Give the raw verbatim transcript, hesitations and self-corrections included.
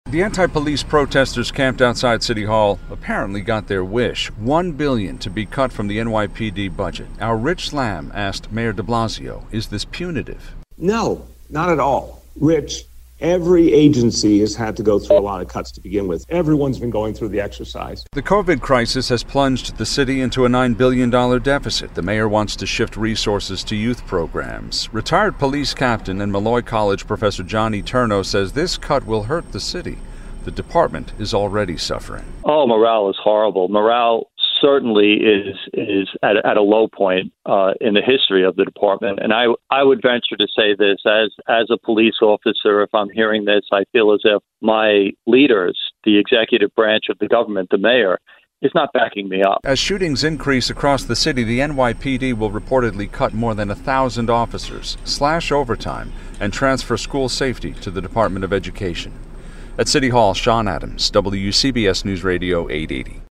The anti-police protesters camped outside City Hall apparently got their wish. One billion dollars to be cut from the N Y P D budget. Our Rich Slam asked Mayor de Blasio, is this punitive? No, not at all. Rich, every agency has had to go through a lot of cuts to begin with. Everyone's been going through the exercise. The COVID crisis has plunged the city into a nine billion dollars deficit. The mayor wants to shift resources to youth programs. Retired police captain and Malloy College professor Johnny Turno says this cut will hurt the city. The department is already suffering. Oh, morale is horrible. Morale certainly is is at, at a low point uh, in the history of the department. And I I would venture to say this, as as a police officer, if I'm hearing this, I feel as if my leaders, the executive branch of the government, the mayor, is not backing me up. As shootings increase across the city, the N Y P D will reportedly cut more than a thousand officers, slash overtime, and transfer school safety to the Department of Education. At City Hall, Sean Adams, W C B S News Radio eight eighty.